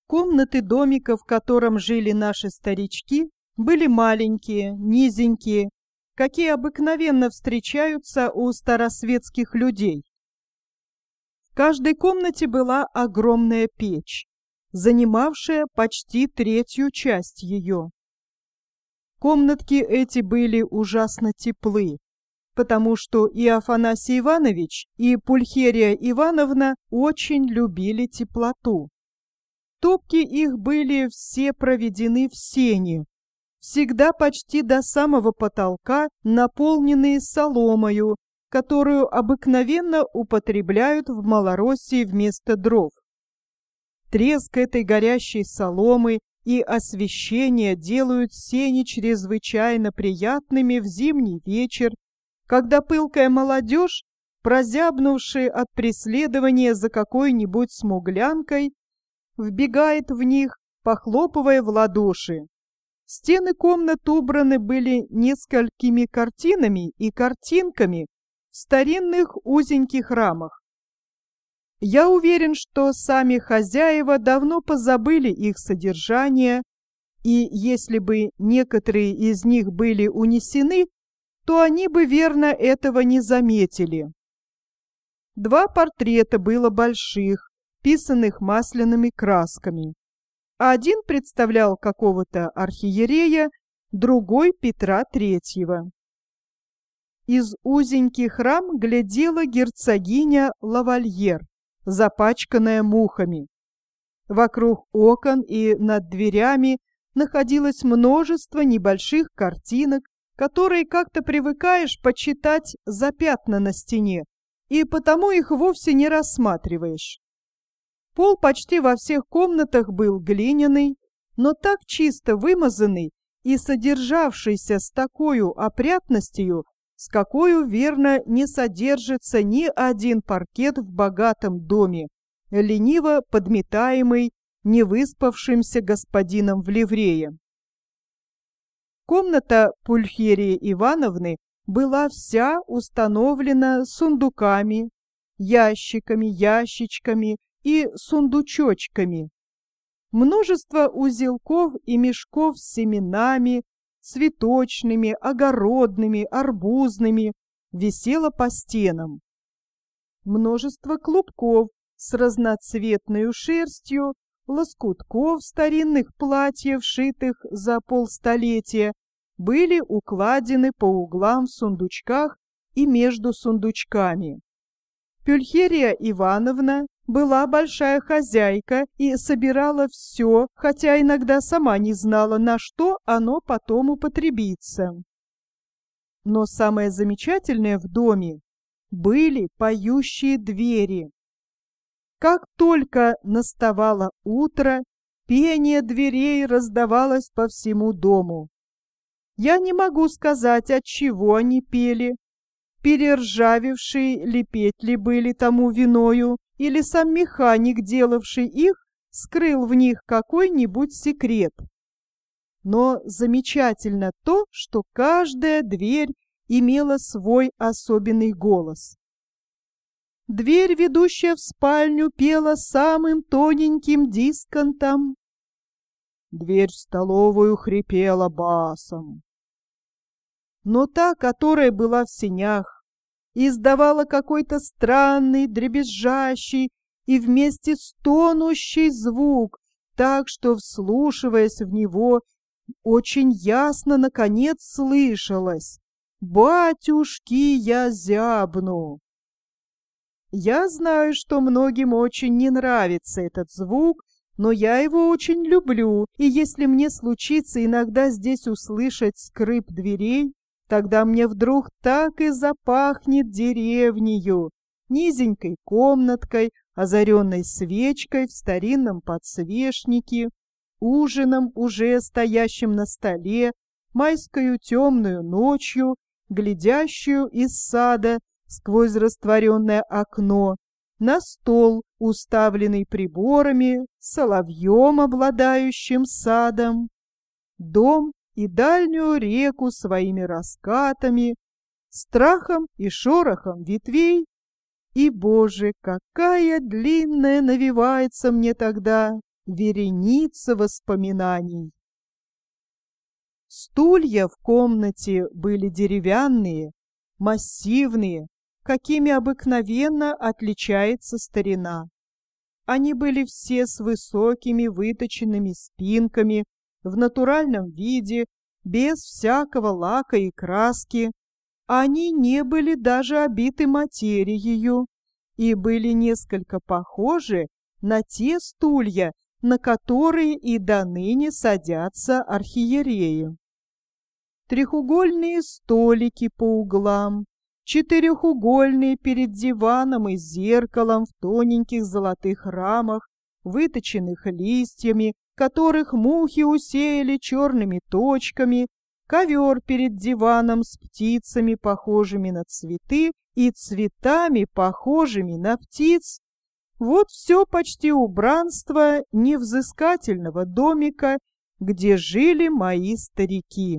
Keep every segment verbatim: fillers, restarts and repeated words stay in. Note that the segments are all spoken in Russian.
Комнаты домика, в котором жили наши старички, были маленькие, низенькие, какие обыкновенно встречаются у старосветских людей. В каждой комнате была огромная печь, занимавшая почти третью часть ее. Комнатки эти были ужасно теплы, потому что и Афанасий Иванович, и Пульхерия Ивановна очень любили теплоту. Топки их были все проведены в сене, всегда почти до самого потолка, наполненные соломою, которую обыкновенно употребляют в Малороссии вместо дров. Треск этой горящей соломы и освещение делают сени чрезвычайно приятными в зимний вечер, когда пылкая молодежь, прозябнувшая от преследования за какой-нибудь смуглянкой, вбегает в них, похлопывая в ладоши. Стены комнат убраны были несколькими картинами и картинками в старинных узеньких рамах. Я уверен, что сами хозяева давно позабыли их содержание, и если бы некоторые из них были унесены, то они бы верно этого не заметили. Два портрета было больших, писанных масляными красками. Один представлял какого-то архиерея, другой — Петра Третьего. Из узеньких рам глядела герцогиня Лавальер, запачканная мухами. Вокруг окон и над дверями находилось множество небольших картинок, которые как-то привыкаешь почитать за пятна на стене, и потому их вовсе не рассматриваешь. Пол почти во всех комнатах был глиняный, но так чисто вымазанный и содержавшийся с такой опрятностью, с какой, верно, не содержится ни один паркет в богатом доме, лениво подметаемый невыспавшимся господином в ливрее. Комната Пульхерии Ивановны была вся установлена сундуками, ящиками, ящичками и сундучочками. Множество узелков и мешков с семенами, цветочными, огородными, арбузными висело по стенам. Множество клубков с разноцветной шерстью, лоскутков старинных платьев, шитых за полстолетия, были укладены по углам в сундучках и между сундучками. Пульхерия Ивановна была большая хозяйка и собирала все, хотя иногда сама не знала, на что оно потом употребится. Но самое замечательное в доме были поющие двери. Как только наставало утро, пение дверей раздавалось по всему дому. Я не могу сказать, от чего они пели, перержавевшие ли петли были тому виною, или сам механик, делавший их, скрыл в них какой-нибудь секрет. Но замечательно то, что каждая дверь имела свой особенный голос. Дверь, ведущая в спальню, пела самым тоненьким дисконтом. Дверь в столовую хрипела басом. Но та, которая была в сенях, издавала какой-то странный, дребезжащий и вместе стонущий звук, так что, вслушиваясь в него, очень ясно, наконец, слышалось: «Батюшки, я зябну!» Я знаю, что многим очень не нравится этот звук, но я его очень люблю, и если мне случится иногда здесь услышать скрип дверей, тогда мне вдруг так и запахнет деревнею, низенькой комнаткой, озаренной свечкой в старинном подсвечнике, ужином, уже стоящим на столе, майскою темную ночью, глядящую из сада сквозь растворенное окно, на стол, уставленный приборами, соловьем, обладающим садом, дом и дальнюю реку своими раскатами, страхом и шорохом ветвей. И, Боже, какая длинная навивается мне тогда вереница воспоминаний. Стулья в комнате были деревянные, массивные, какими обыкновенно отличается старина. Они были все с высокими выточенными спинками, в натуральном виде, без всякого лака и краски. Они не были даже обиты материей и были несколько похожи на те стулья, на которые и доныне садятся архиереи. Трехугольные столики по углам, четырехугольные перед диваном и зеркалом в тоненьких золотых рамах, выточенных листьями, которых мухи усеяли черными точками, ковер перед диваном с птицами, похожими на цветы, и цветами, похожими на птиц. Вот все почти убранство невзыскательного домика, где жили мои старики.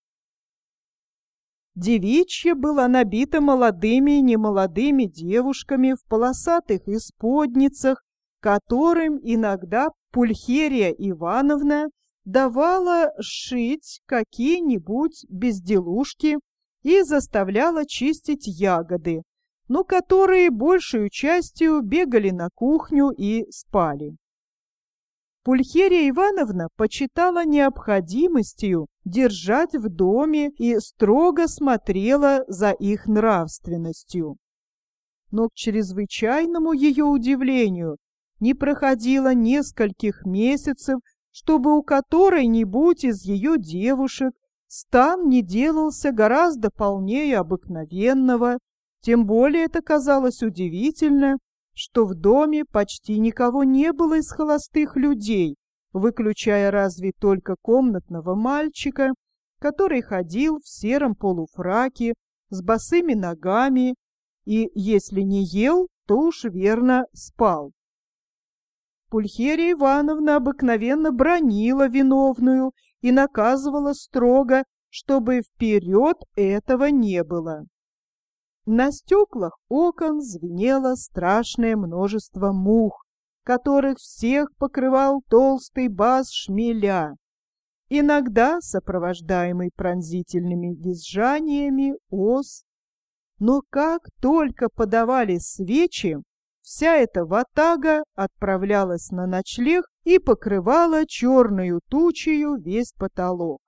Девичья была набита молодыми и немолодыми девушками в полосатых исподницах, которым иногда Пульхерия Ивановна давала шить какие-нибудь безделушки и заставляла чистить ягоды, но которые большую частью бегали на кухню и спали. Пульхерия Ивановна почитала необходимостью держать в доме и строго смотрела за их нравственностью. Но к чрезвычайному ее удивлению не проходило нескольких месяцев, чтобы у которой-нибудь из ее девушек стан не делался гораздо полнее обыкновенного, тем более это казалось удивительно, что в доме почти никого не было из холостых людей, выключая разве только комнатного мальчика, который ходил в сером полуфраке с босыми ногами и, если не ел, то уж верно спал. Пульхерия Ивановна обыкновенно бранила виновную и наказывала строго, чтобы вперед этого не было. На стеклах окон звенело страшное множество мух, которых всех покрывал толстый бас шмеля, иногда сопровождаемый пронзительными визжаниями ос. Но как только подавали свечи, вся эта ватага отправлялась на ночлег и покрывала черную тучею весь потолок.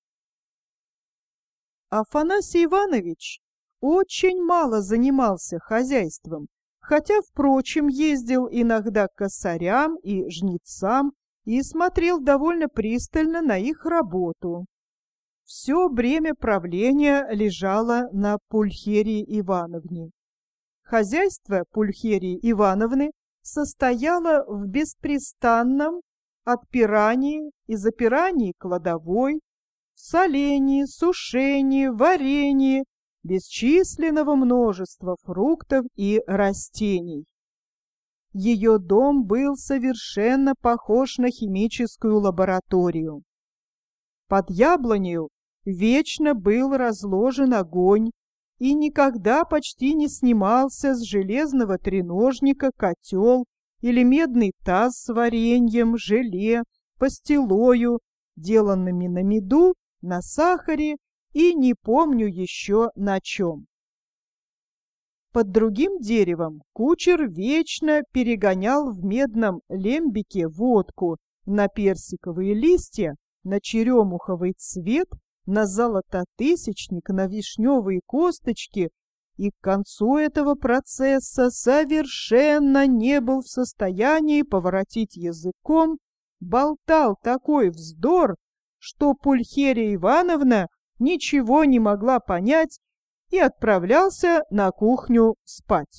Афанасий Иванович очень мало занимался хозяйством, хотя, впрочем, ездил иногда к косарям и жнецам и смотрел довольно пристально на их работу. Все бремя правления лежало на Пульхерии Ивановне. Хозяйство Пульхерии Ивановны состояло в беспрестанном отпирании и запирании кладовой, солении, сушении, варенье, бесчисленного множества фруктов и растений. Ее дом был совершенно похож на химическую лабораторию. Под яблонью вечно был разложен огонь, и никогда почти не снимался с железного треножника котел или медный таз с вареньем, желе, пастилою, деланными на меду, на сахаре и не помню еще на чем. Под другим деревом кучер вечно перегонял в медном лембике водку на персиковые листья, на черемуховый цвет, на золототысячник, на вишневые косточки, и к концу этого процесса совершенно не был в состоянии поворотить языком, болтал такой вздор, что Пульхерия Ивановна ничего не могла понять и отправлялся на кухню спать.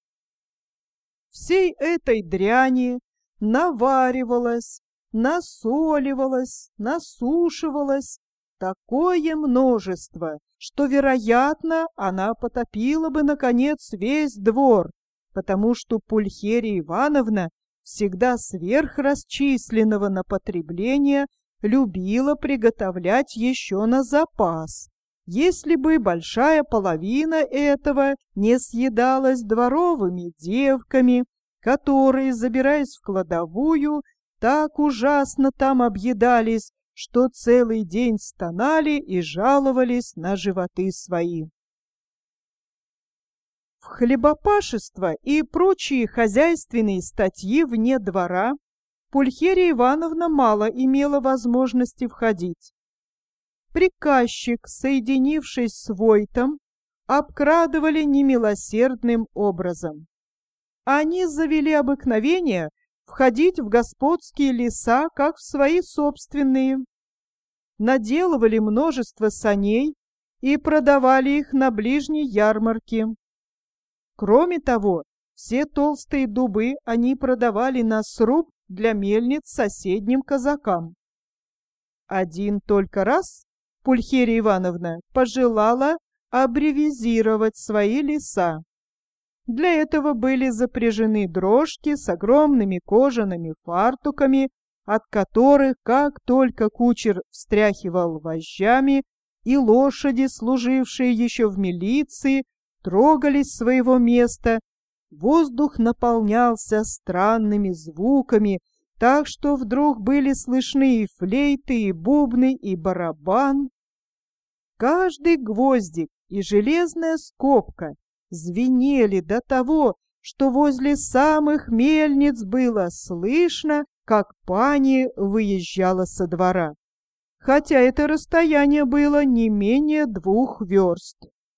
Всей этой дряни наваривалось, насоливалось, насушивалось такое множество, что, вероятно, она потопила бы, наконец, весь двор, потому что Пульхерия Ивановна, всегда сверхрасчисленного на потребление, любила приготовлять еще на запас, если бы большая половина этого не съедалась дворовыми девками, которые, забираясь в кладовую, так ужасно там объедались, что целый день стонали и жаловались на животы свои. В хлебопашество и прочие хозяйственные статьи вне двора Пульхерия Ивановна мало имела возможности входить. Приказчик, соединившись с Войтом, обкрадывали немилосердным образом. Они завели обыкновение входить в господские леса, как в свои собственные, наделывали множество саней и продавали их на ближней ярмарке. Кроме того, все толстые дубы они продавали на сруб для мельниц соседним казакам. Один только раз Пульхерия Ивановна пожелала аббревизировать свои леса. Для этого были запряжены дрожки с огромными кожаными фартуками, от которых, как только кучер встряхивал вожжами, и лошади, служившие еще в милиции, трогались с своего места, воздух наполнялся странными звуками, так что вдруг были слышны и флейты, и бубны, и барабан. Каждый гвоздик и железная скобка звенели до того, что возле самых мельниц было слышно, как пани выезжала со двора, хотя это расстояние было не менее двух верст.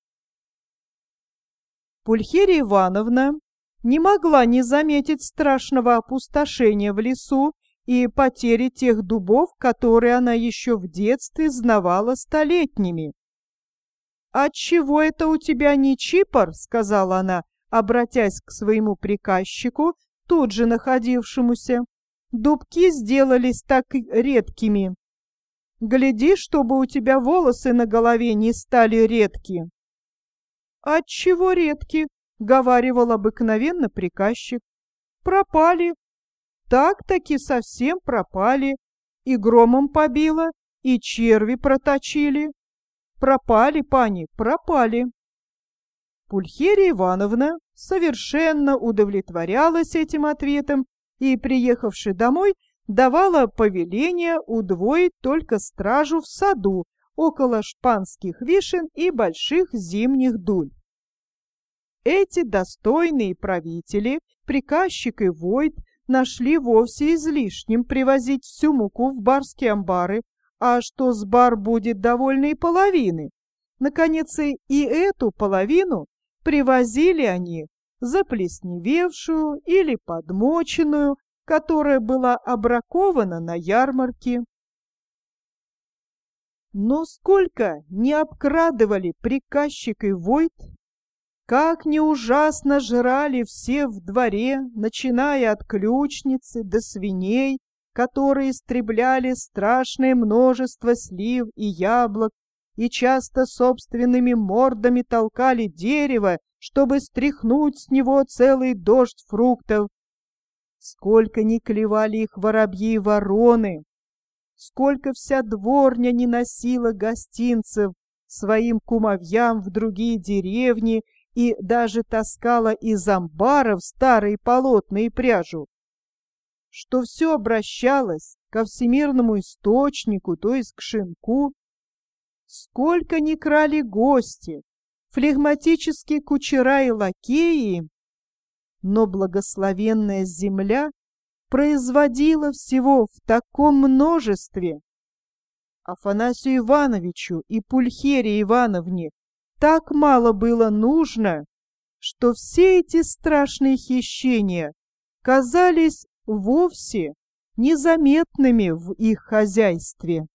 Пульхерия Ивановна не могла не заметить страшного опустошения в лесу и потери тех дубов, которые она еще в детстве знавала столетними. «Отчего это у тебя не чипор?» — сказала она, обратясь к своему приказчику, тут же находившемуся. «Дубки сделались так редкими. Гляди, чтобы у тебя волосы на голове не стали редки». «Отчего редки?» — говаривал обыкновенно приказчик. «Пропали. Так-таки совсем пропали. И громом побило, и черви проточили. Пропали, пани, пропали». Пульхерия Ивановна совершенно удовлетворялась этим ответом и, приехавши домой, давала повеление удвоить только стражу в саду около шпанских вишен и больших зимних дуль. Эти достойные правители, приказчик и Войт, нашли вовсе излишним привозить всю муку в барские амбары, а что с бар будет довольно и половины. Наконец, и эту половину привозили они заплесневевшую или подмоченную, которая была обракована на ярмарке. Но сколько не обкрадывали приказчик и Войт, как не ужасно жрали все в дворе, начиная от ключницы до свиней, которые истребляли страшное множество слив и яблок и часто собственными мордами толкали дерево, чтобы стряхнуть с него целый дождь фруктов. Сколько не клевали их воробьи и вороны, сколько вся дворня не носила гостинцев своим кумовьям в другие деревни и даже таскала из амбаров старые полотна и пряжу, что все обращалось ко всемирному источнику, то есть к шинку. Сколько не крали гости, флегматические кучера и лакеи, но благословенная земля производила всего в таком множестве. Афанасию Ивановичу и Пульхерии Ивановне так мало было нужно, что все эти страшные хищения казались вовсе незаметными в их хозяйстве.